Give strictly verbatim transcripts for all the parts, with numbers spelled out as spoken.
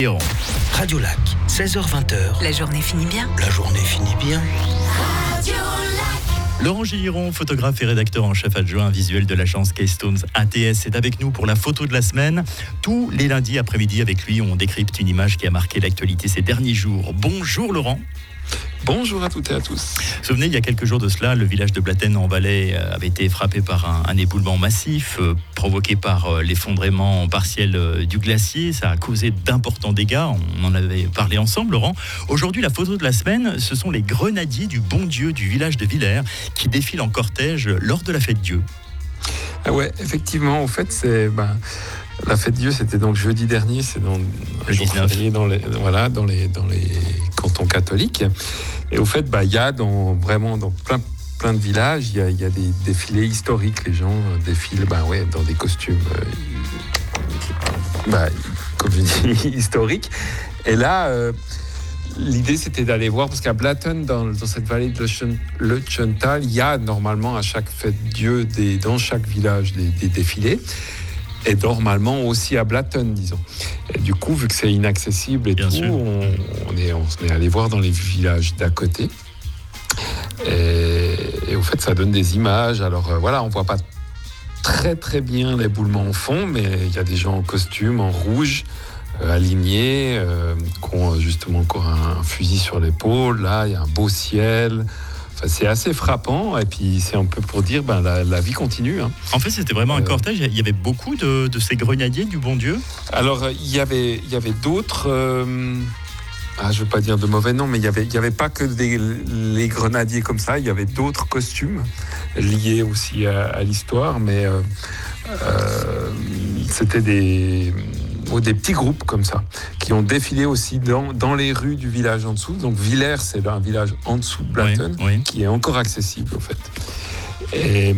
Léon. Radio Lac, seize heures vingt. La journée finit bien. La journée finit bien. Radio Lac. Laurent Gilliron, photographe et rédacteur en chef adjoint visuel de l'agence Keystones A T S, est avec nous pour la photo de la semaine. Tous les lundis après-midi avec lui, on décrypte une image qui a marqué l'actualité ces derniers jours. Bonjour Laurent. Bonjour à toutes et à tous. Vous vous souvenez, il y a quelques jours de cela, le village de Blatten en Valais avait été frappé par un, un éboulement massif euh, provoqué par euh, l'effondrement partiel euh, du glacier. Ça a causé d'importants dégâts. On en avait parlé ensemble, Laurent. Aujourd'hui, la photo de la semaine, ce sont les grenadiers du Bon Dieu du village de Villers qui défilent en cortège lors de la fête Dieu. Ah ouais, effectivement, en fait, c'est ben, la fête Dieu, c'était donc jeudi dernier, c'est dans le dix-neuf. Dans les voilà, dans les dans les cantons catholiques. Et au fait, bah il y a dans vraiment dans plein plein de villages, il y a il y a des défilés historiques. Les gens défilent, bah ouais, dans des costumes, euh, bah comme je dis, historiques. Et là. Euh, L'idée, c'était d'aller voir, parce qu'à Blatten, dans, dans cette vallée de le Chuntal, il y a normalement à chaque fête Dieu, des, dans chaque village, des, des défilés. Et normalement aussi à Blatten, disons. Et du coup, vu que c'est inaccessible et Bien tout, sûr. on, on, est, on est allé voir dans les villages d'à côté. Et, et au fait, ça donne des images. Alors euh, voilà, on voit pas très très bien l'éboulement au fond, mais il y a des gens en costume, en rouge, alignés, euh, qui ont justement encore un, un fusil sur l'épaule. Là, il y a un beau ciel. Enfin, c'est assez frappant. Et puis, c'est un peu pour dire, ben, la, la vie continue. Hein. En fait, c'était vraiment un Euh, cortège. Il y avait beaucoup de, de ces grenadiers du Bon Dieu. Alors, il y avait, il y avait d'autres... Euh, ah, je ne veux pas dire de mauvais noms, mais il n'y avait, il y avait pas que des, les grenadiers comme ça. Il y avait d'autres costumes liés aussi à, à l'histoire. Mais euh, euh, c'était des... des petits groupes comme ça, qui ont défilé aussi dans, dans les rues du village en dessous. Donc Villers, c'est un village en dessous de Blatten, Oui, oui. qui est encore accessible, au fait. Et,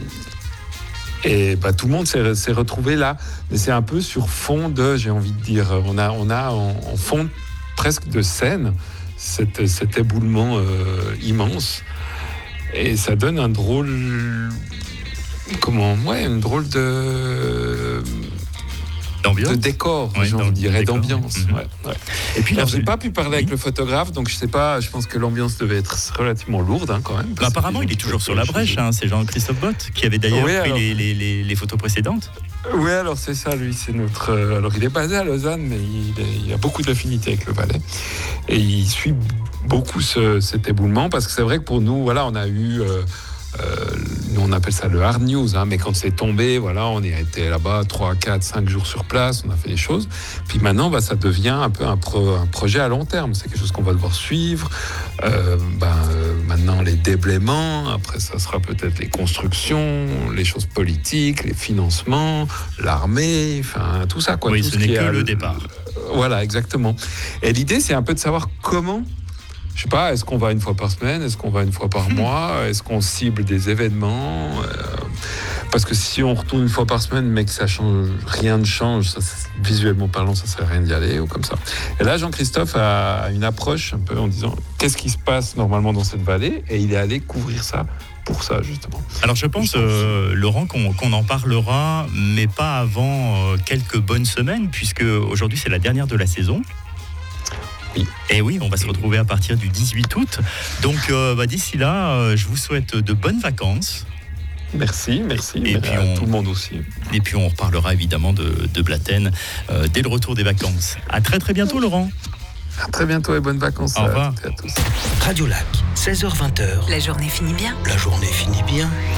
et bah, tout le monde s'est, s'est retrouvé là. Mais c'est un peu sur fond de, j'ai envie de dire, on a, on a en, en fond presque de scène cet, cet éboulement euh, immense. Et ça donne un drôle... Comment Ouais, une drôle de... D'ambiance. de décor, Oui, j'ai envie de dire, et décor. d'ambiance. Mm-hmm. Ouais, ouais. Et puis, là, Alors, j'ai vous- pas pu parler Oui. avec le photographe, donc je sais pas, je pense que l'ambiance devait être relativement lourde hein, quand même. Bah, apparemment, il est toujours sur la brèche. Hein. C'est Jean-Christophe Bott qui avait d'ailleurs Oui, pris alors- les, les, les, les photos précédentes. Oui, alors c'est ça, lui, c'est notre... euh, alors il est basé à Lausanne, mais il, est- il a beaucoup d'affinités avec le Valais. Et il suit beaucoup ce- cet éboulement, parce que c'est vrai que pour nous, voilà, on a eu... euh, euh, nous on appelle ça le hard news, hein, mais quand c'est tombé, voilà, on est été là-bas trois, quatre, cinq jours sur place, on a fait des choses. Puis maintenant, bah, ça devient un peu un, pro, un projet à long terme. C'est quelque chose qu'on va devoir suivre. Euh, bah, euh, maintenant, les déblaiements, après ça sera peut-être les constructions, les choses politiques, les financements, l'armée, enfin tout ça. Quoi, Oui, tout ce ce n'est qui que est à- le départ. Voilà, exactement. Et l'idée, c'est un peu de savoir comment... Je sais pas, est-ce qu'on va une fois par semaine? Est-ce qu'on va une fois par mois? Est-ce qu'on cible des événements? euh, Parce que si on retourne une fois par semaine, mais que ça change, rien ne change, ça, visuellement parlant, ça sert à rien d'y aller, ou comme ça. Et là, Jean-Christophe a une approche un peu en disant, qu'est-ce qui se passe normalement dans cette vallée? Et il est allé couvrir ça pour ça, justement. Alors je pense, euh, Laurent, qu'on, qu'on en parlera, mais pas avant euh, quelques bonnes semaines, puisque aujourd'hui c'est la dernière de la saison. Oui. Et oui, on va se retrouver à partir du dix-huit août. Donc euh, bah, d'ici là, euh, je vous souhaite de bonnes vacances. Merci, merci. Et mais puis à on- tout le monde aussi. Et puis on reparlera évidemment de, de Blatten euh, dès le retour des vacances. À très très bientôt, Laurent. À très bientôt et bonnes vacances Au à revoir. toutes et à tous. Radio Lac, seize heures vingt. La journée finit bien. La journée finit bien.